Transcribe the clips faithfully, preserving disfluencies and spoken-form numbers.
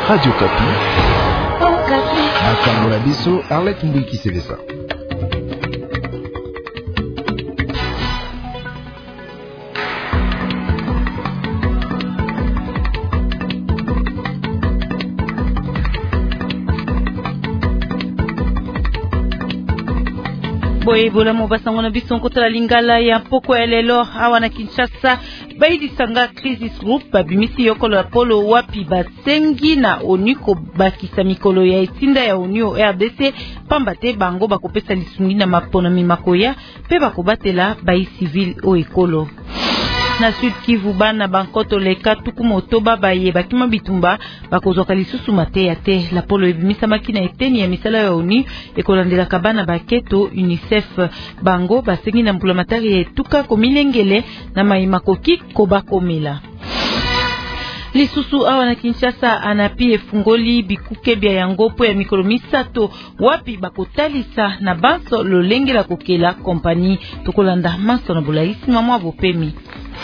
Radio Kapi. Oh, Kapi. Makamula biso Arlette Mbiki Selesa. Boye bola mobasango na biso nkotala lingala ya poko elelo awa na Kinshasa baidi sanga crisis group babimisi yokolo ya polo wapi basengi na ONU ko bakisa mikolo ya etinda ya ONU R D C pamba te bango bakopesa lisungi na maponami makoya pe bakobatela bai civil o ekolo. Na Sud Kivu bana bankoto leka tuku motoba baye bakima bitumba bakozoka lisusu mateya te la polo ebimisa makina eteni ya misala ya ONU ekolandela kabana baketo UNICEF bango basengi na mpulamatari etuka komilengele na maimakoki kobakomela. Lisusu awa na Kinshasa anapi efungoli bikuke bya yango po ya mikolo misato wapi bakotalisa na banso lolenge la kokela kompani tokolanda maso na bulaisi mamwa bopemi.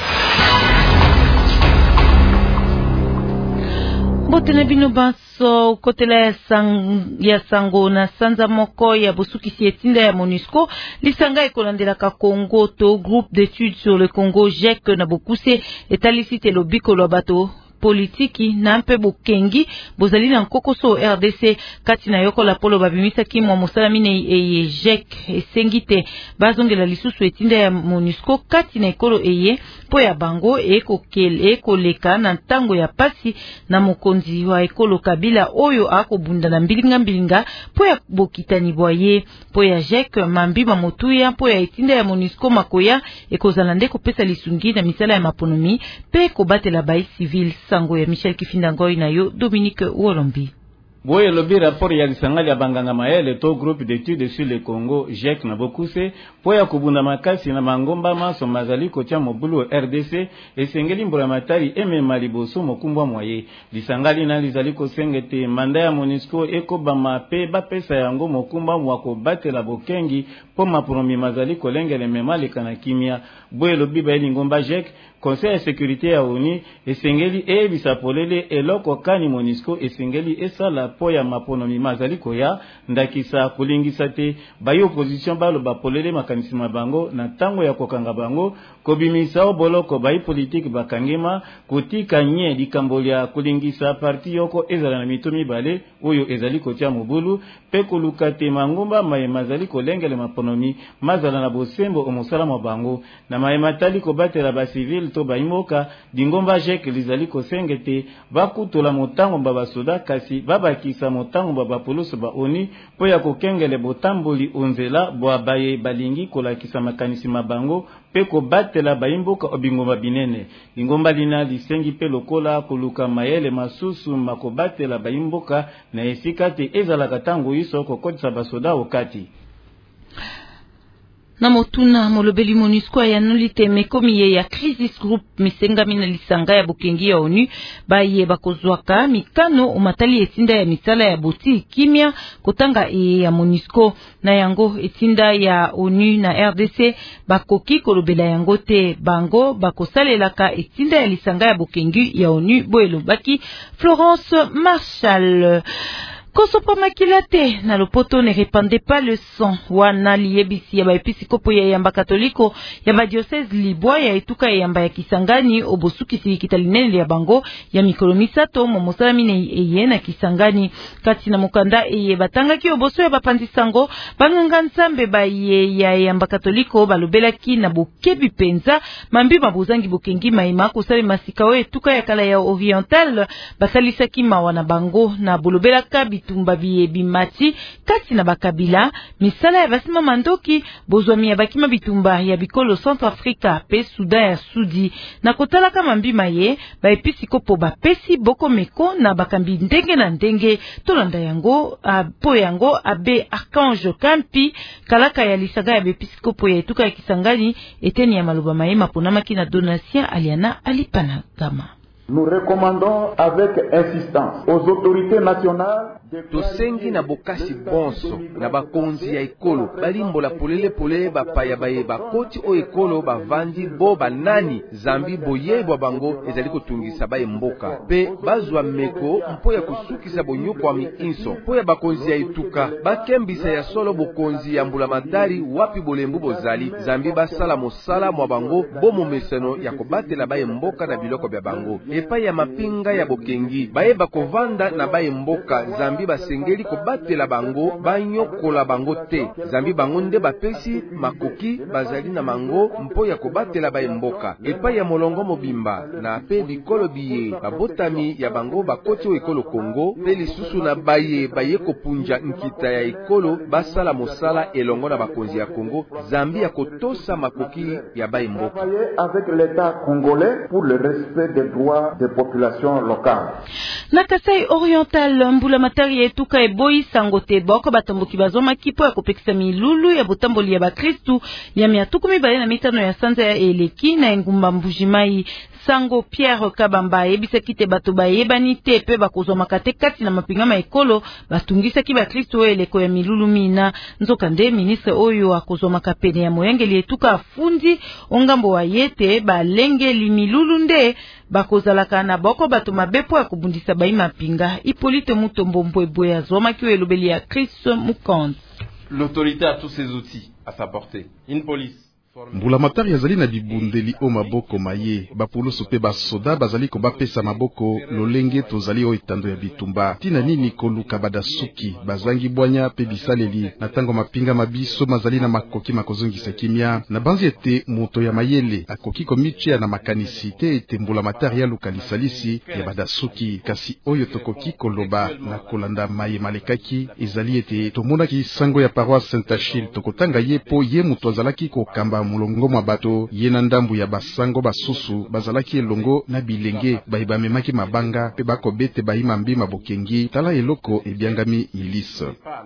Botene bino banso kotela ya, sang, ya sango na sanza moko ya bosukisi etinda ya MONUSCO lisanga ekolandela ka Congo to groupe d'études sur le Congo G E C na bokuse etalisi te lobiko lo bato politiki na mpe bokengi bozali na nkokoso R D C kati na yoko la polo babimisa ki mwa mosala mine eye G E C esengite bazongela lisusu etinda ya MONUSCO kati na ekolo eye po ya bango ekokele ekoleka na ntango ya pasi na mokonzi wa ekolo Kabila oyo akobunda na mbilinga mbilinga po ya bokitani boye po ya G E C mambima motuya po ya etinda ya MONUSCO makoya ekozala nde kopesa lisungi na misala ya maponomi pe kobatela bai civil. Sango ya Michel Kifindangoy na yo Dominique Wolombi. Boye lobi rapport ya lisangali ya banganga maele to groupe d'études sur le Congo G E C na bokuse po ya kubunda makasi na mangomba maso mazali kotia mobulu R D C esengeli mbula matari eme maliboso mokumbwa moye lisangali na lizali kosengete manda ya MONUSCO ekobama pe bapesa yango mokumba mwako batela bokengi po mapromi mazali kolengele memalika na kimia. Boye lobi ba elingomba G E C Conseil de sécurité ya ONU esengeli e bisapolele eloko kani MONUSCO esengeli esala po ya maponomi mazali koya ndakisa kulingisa te bayi opposition balo bapolele makanisi mabango na tango ya kokanga bango kobimisa oboloko bayi politique bakangema kutika nye likambolia kulingisa parti yoko ezala na mitomi bale oyo ezali kotia mobulu pe kolukate mangomba maye mazali kolengele maponomi mazala na bosembo omosala mabango na maye matali kobatela ba civil to baimoka dingomba G E C lizali kosengete bakutola motango baba soda kasi babakisa motango baba poloso ba ONU po ya kokengele botamboli onzela bo baye balingi kolakisa makanisi mabango pe ko batela baimboka obingomba binene dingomba lina lisengi pe lokola koluka mayele masusu makobatela baimboka na esika te ezala katango iso kokotisa basoda okati. Na motuna molobeli MONUSCO ya nolite mekomiye ya crisis group misenga mina lisanga ya bokengi ya ONU baye bakozwaka mikano umatali etinda ya misala ya boti kimia kotanga e ya MONUSCO na yango etinda ya ONU na R D C bakoki kolobela yango te bango bakosalelaka etinda ya lisanga ya bokengi ya ONU boelo baki Florence Marshall. Kosopa makilate na lopoto ne répandait pas le sang wana liebisi ya baepiskopo ya yamba katoliko ya ba diocese libwa ya etuka ya yamba ya Kisangani obosukisi kitalinene ya bango ya mikolo misato momosala mine eye na Kisangani kati na mukanda eye batangaki oboso ya bapanzisango banganga nsambe ba ye ya yamba katoliko balobelaki na bokebi penza mambi mabuzangi bokengi maima kosala masikao etuka ya kala ya oriental basalisaki mawana bango na bolobelaka tumba biye bimati kati na bakabila misala ya basima mandoki bozwami ya bakima bitumba ya bikolo Centrafrica pe Sudan ya Sudi na kotala kama mbima ye ba episikopo ba pesi boko meko na bakambi ndenge na ndenge tolanda yango po yango abe Archange Kampi kalaka ya lisaga ya episikopo ya etuka ya Kisangani eteni ya maloba mayema ponamaki na donation aliana alipana gama. Nous recommandons avec insistance aux autorités nationales tosengi na bokasi bonso na bakonzi ya ekolo balimbola polele polele bapaya baye bakoti o ekolo bavandi bo banani zambi boyebwa bango ezali kotungisa baye mboka pe bazwa meko mpo ya kusukisa bonyoko wa miinso mpo ya bakonzi ya etuka bakembisa ya solo bokonzi ya mbulamatari wapi bolembu bozali zambi basala mosala mwa bango bo momeseno ya kobatela baye mboka na biloko bya bango epai ya mapinga ya bokengi baye bakovanda na baye mboka zambi basengeli kobatela bango banyokola bango te zambi bango nde bapesi makoki bazali na mango mpo ya kobatela baye mboka epai ya molongo mobimba na pe bikolo biye babotami ya bango bakoti o ekolo Kongo pe lisusu na baye baye kopunja nkita ya ekolo basala mosala elongo na bakonzi ya Kongo zambi ya kotosa makoki ya baye mboka avec l'état congolais pour le respect des droits des populations locales. Na Kasai Oriental mbula matari etuka eboi sango te boko batomboki bazoma kipo ya kopekisa milulu ya botamboli ya bakristu ya mia tukumi bale na mitano ya sanza ya eleki na engumba mbujimai sango Pierre Kabamba ebisa kite bato bayebani te pe bakozwa makate kati na mapingama ekolo batungisa ki bakristu eleko ya milulu mina nzoka nde ministre oyo akozwa makapene ya moyengeli etuka afundi ongambo wa yete balengeli milulu nde bakozalaka na boko bato mabepo ya kubundisa bayi mapinga Hippolyte Mutombo Mbwebwe azoma ki elobeli ya Chris Mukand. L'autorité a tous ses outils à sa portée. Une police mbula matari azali na bibundeli o maboko maye bapoloso pe basoda bazali ko bapesa maboko lolenge tozali o etando ya bitumba tina nini koluka badasuki bazangi bwanya pe bisaleli na tango mapinga mabiso mazali na makoki makozongisa kimia na banzi ete moto ya mayele akoki komitia na makanisi te ete mbula matari ya lukalisalisi ya badasuki kasi oyo tokoki koloba na kolanda maye malekaki ezali ete tomonaki sango ya paroisse Saint-Achille tokotanga ye po ye moto azalaki kokamba mulongo mwa bato yena ndambu ya basango basusu bazalaki elongo na bilenge bayibamemaki mabanga pe bakobete bayima mbima bokengi tala eloko ebiangami milice.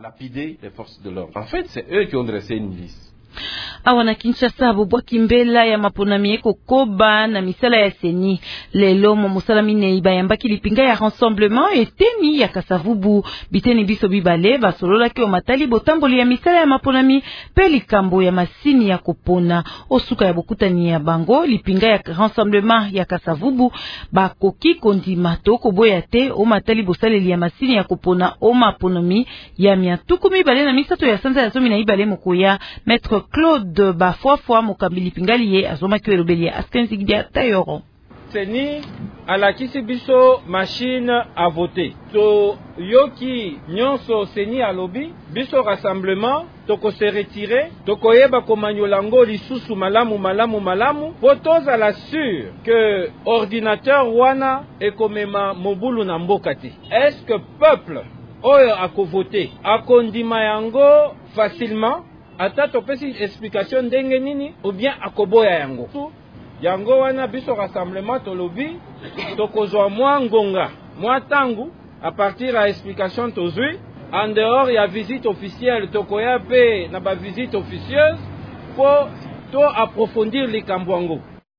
En fait, c'est eux qui ont dressé une milice. Awana Kinshasa bubwaki mbela ya maponami eko koba na misala ya seni lelo mo musala mine ibayambaki lipinga ya rassemblement eteni ya Kasavubu biteni biso bibale basolola ki o matali botamboli ya misala ya maponami pe likambo ya masini ya kopona osuka ya bokutani ya bango lipinga ya rassemblement ya Kasavubu bakoki kondima to koboya te o matali bosaleli ya masini ya kopona o maponami ya miatuku mibale na misato ya sanza ya zomi na ibale mokoya Maître Claude Bafwafwa mokambili pingali ye azoma ki elobeli ya Askenzigia Tayoro. Seni alakisi biso machine à voter. To yoki nyonso seni alobi biso rassemblement toko se retirer toko yeba komanyolango lisusu malamu malamu malamu potoza la sûr que ordinateur wana ekomema mobulu na mboka te. Est-ce que peuple oyo akovote akondima yango facilement ata topesi explication ndenge nini ou bien akoboya yango yango wana biso rassemblement tolobi tokozwa mwa ngonga mwa tangu à partir ya explication tozwi en dehors ya visite officielle tokoya pe na ba visite officieuse po to approfondir likambo yango.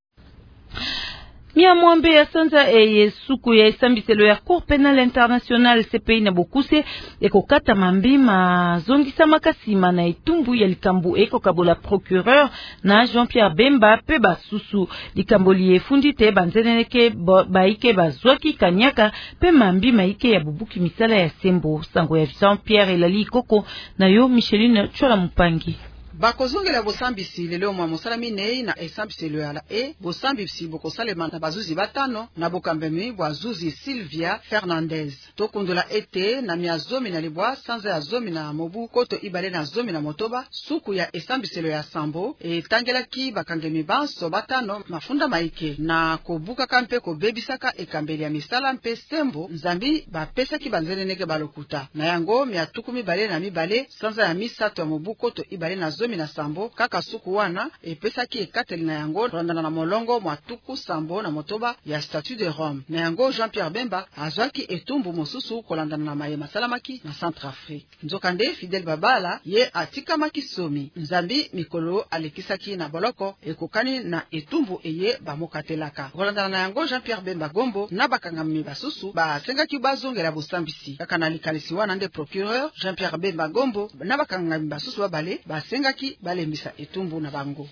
Mia mwambe ya sanza eye suku ya esambiselo ya Cour Pénale Internationale C P I na Bokuse eko kata mambima zongisa makasima na etumbu ya likambu eko kabola procureur na Jean-Pierre Bemba pe basusu likambo liye fundite banzeneke baike bazwaki kanyaka pe mambima ike ya bubuki misala ya sembo sango ya Jean-Pierre elali koko na yo Micheline Chola Mupangi. bakozongela bosambisi lelo mwa mosala minei na esambiselo ya la e bosambisi bokosalema na bazuzi batano na bokambemi bwa zuzi Sylvia Fernandez tokundola ete na mia zomi na libwa sanza ya zomi na mobu koto ibale na zomi na motoba suku ya esambiselo ya sambo etangelaki bakangemi banso batano mafunda maike na kobuka kampe kobebisaka ekambeli ya misala mpe sembo nzambi bapesaki banzeneneke balokuta na yango mia tukumi bale na mibale sanza ya misato ya mobu koto ibale na zomi na sambo kaka suku wana epesaki ekateli na yango rondana na molongo mwa tuku sambo na motoba ya statut de Rome na yango Jean-Pierre Bemba azwaki etumbu mosusu kolandana na mayema salamaki na Centrafrique. Nzokande Fidel Babala ye atikamaki somi. Nzambi mikolo alekisaki na boloko ekokani na etumbu eye bamokatelaka. Kolandana na yango Jean-Pierre Bemba Gombo na bakangami basusu ba sengaki bazongela bosambisi. Kaka na likalisi wana nde procureur Jean-Pierre Bemba Gombo na bakangami basusu babale ba sengaki balembisa etumbu na bango.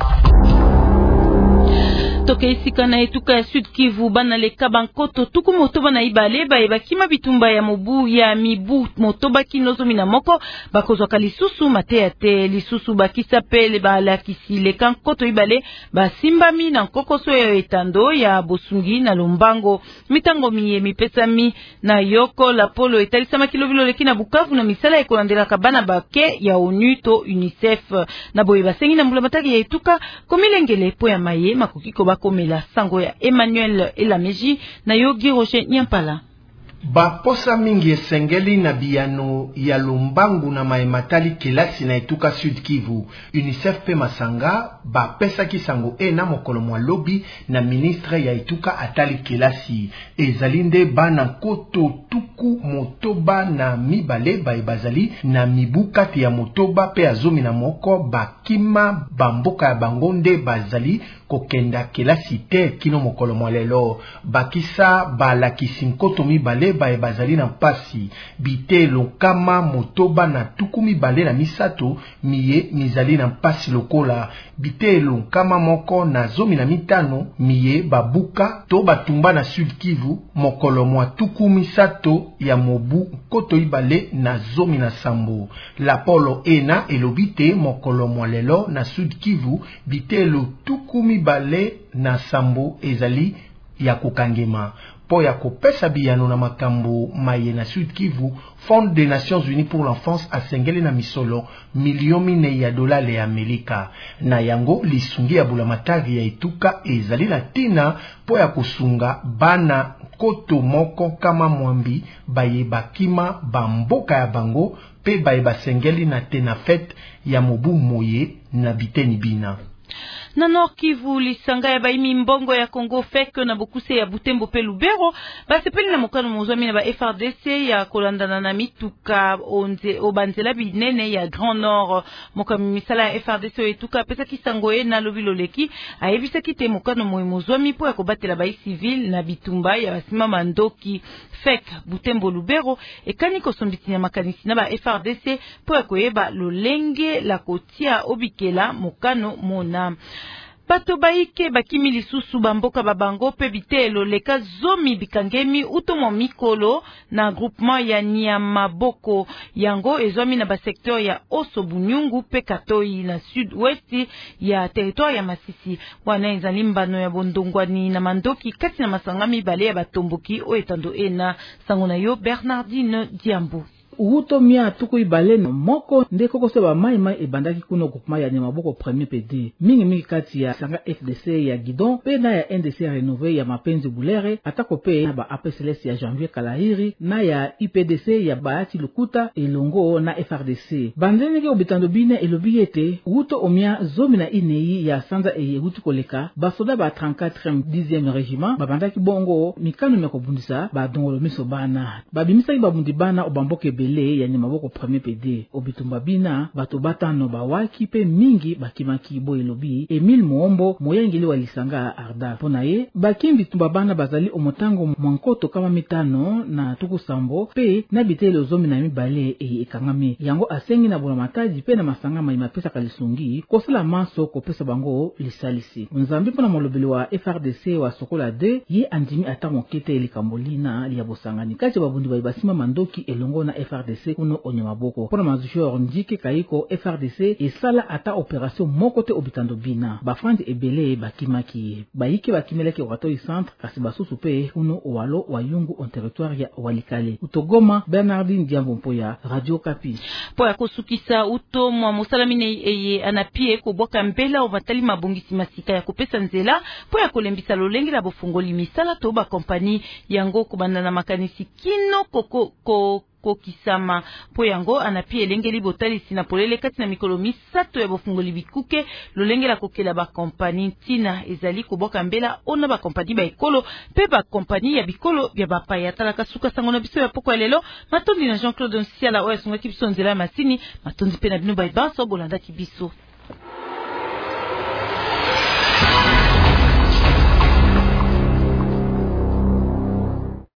Toke isika na etuka ya Sud Kivu bana leka bankoto tuku motoba na ibale ba ebakima bitumba ya mobu ya mibu motoba kinozo mina moko bakozwa kalisusu mateya te lisusu bakisa pele bala kisile kankoto ibale basimbami na kokoso ya etando ya Bosungi na Lombango mitango miye mipesami na yoko la polo etalisama kilobilo leki na Bukavu na misala ekolandela kabana bake ya ONU to UNICEF na boye basengi na mbula mataki ya etuka komilengele po ya maye makokiko bakomela sango ya Emmanuel Elameji na Yogi Roger Nyampala. Baposa mingi esengeli na biyano ya Lombangu na maematali kelasi na etuka Sud Kivu. UNICEF pe masanga bapesa kisango e na mokolo mwa lobi na ministre ya etuka atali kelasi. Ezalinde bana koto tuku motoba na mibale ba ebazali na mibukati ya motoba pe azomi na moko bakima bamboka ya bangonde bazali kokenda kelasi te kino mokolo mwa lelo. Bakisa balakisi nkoto mibale ba ebazali na mpasi bitelo kama motoba na tukumi bale na misato miye mizali na mpasi lokola bitelo kama moko na zomi na mitano miye babuka to batumba na Sud Kivu mokolo mwa tukumi sato ya mobu koto ibale na zomi na sambo. La polo ena elobite mokolo mwa lelo na Sud Kivu bitelo tukumi bale na sambo ezali ya kokangema. Po ya kopesa biyano na makambo maye na Sud Kivu, Fond des Nations Unies pour l'Enfance asengeli na misolo milioni mine ya dolari ya Amerika. Na yango lisungi ya bulamatari ya etuka ezali na tina po ya kusunga bana koto moko kama mwambi baye bakima bamboka ya bango pe baye basengeli na tena fete ya mobu moye na biteni bina. Na Nord Kivu lisanga ya baimi mbongo ya Kongo feke na bokuse ya Butembo pe Lubero basepeli na mokano mozwami na ba F R D C ya kolandana na mituka onze obanzela binene ya Grand Nord mokami misala ya F R D C etuka pesa kisango e na lobilo leki ayebisa kite mokano moy mozwami po ya kobatela bai civil na bitumba ya basima mandoki feke Butembo Lubero ekani kosombiti na makanisi na ba F R D C po ya koyeba lolenge la kotia obikela mokano mona. Bato baike bakimi lisusu bamboka babango pe bitelo leka zomi bikangemi utomo mikolo na groupement ya Niamaboko yango ezwami na basektor ya Oso Bunyungu pe Katoi na sud-ouest ya territoire ya Masisi. Wana ezali mbano ya bondongwani na mandoki kati na masangami bale ya batomboki o etando ena sango na yo Bernardine Diambo. Uto mia tuku ibale na moko nde koko se ba mai mai ebandaki kuno groupement ya Niamaboko premier P D mingi mingi kati ya sanga F D C ya Gidon pe na ya N D C renové ya Mapenzi Bulere atako pe na ba A P C L S ya Janvier Kalahiri na ya U P D C ya Bahati Lukuta elongo na F R D C bandene ke obitando bine elobiyete uto omia zomi na inei ya sanza e utu koleka basoda ba trente-quatrième dixième régiment babandaki bongo mikano meko bundisa ba dongolo miso bana babimisa babundi bana obamboke bele ya Niamaboko premier P D obitumba bina bato batano bawaki pe mingi bakimaki bo elobi Emile Muombo moyangeli wa lisanga Arda pona ye bakimbi tumba bana bazali omotango mwankoto kama mitano na tuku sambo pe na bitelo zomi na mibale e ekangami yango asengi na bona mataji pe na masanga mai mapesa kalisungi kosala maso kopesa bango lisalisi nzambi pona molobeli wa F R D C wa Sokola deux ye andimi ata mokete elikambolina liya bosangani kati babundi ba basima mandoki elongo na F R D C kuno Onyamaboko pona major ndike kaiko F R D C esala ata opération mokote obitando bina bafandi ebele bakimaki baike bakimeleke Watoi centre kasi basusu pe kuno walo wayungu on territoire ya Walikale utogoma Bernardine Diambo Mpoya Radio Kapi po ya kosukisa uto mwa mosalamine eye anapie koboka mbela obatali mabongisi masika ya kopesa nzela po ya kolembisa lolenge la bofungoli misala to ba kompani yango kubanda na makanisi kino koko ko kokisama. Po yango anapia elengeli botalisi na polele kati na mikolo misato ya bofungoli bikuke lolenge la kokela ba kompani ntina ezali koboka mbela ona ba kompani ba ekolo pe ba kompani ya bikolo bya bapaya talaka suka sango na biso ya poko lelo matondi na Jean-Claude Nsiala oya sunga kibiso nzela masini matondi pe na bino ba ibanso bolanda kibiso.